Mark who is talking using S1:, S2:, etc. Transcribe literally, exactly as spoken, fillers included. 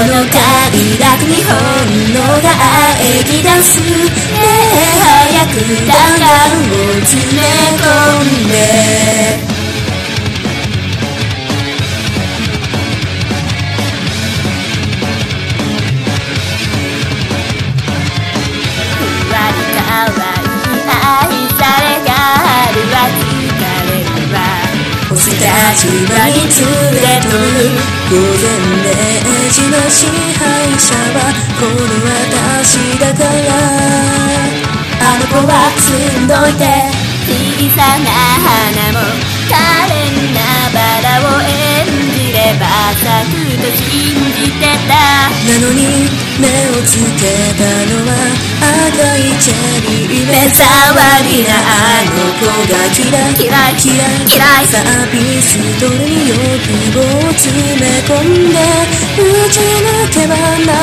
S1: の快楽に本能が喘ぎ出す。ねえ早く弾丸を詰め込んで。ふわりかわいい愛されが春は疲れるわ。星たちはに連れとる午前零時の支配者はこの私だから。あの子は積んどいて小さな花も可憐なバラを演じれば咲くと信じてた。なのに目をつけたのは赤いチェリー。目障りなあの子が嫌い嫌い嫌い嫌い。さあピストルに欲望を詰め込んで撃ち抜けばな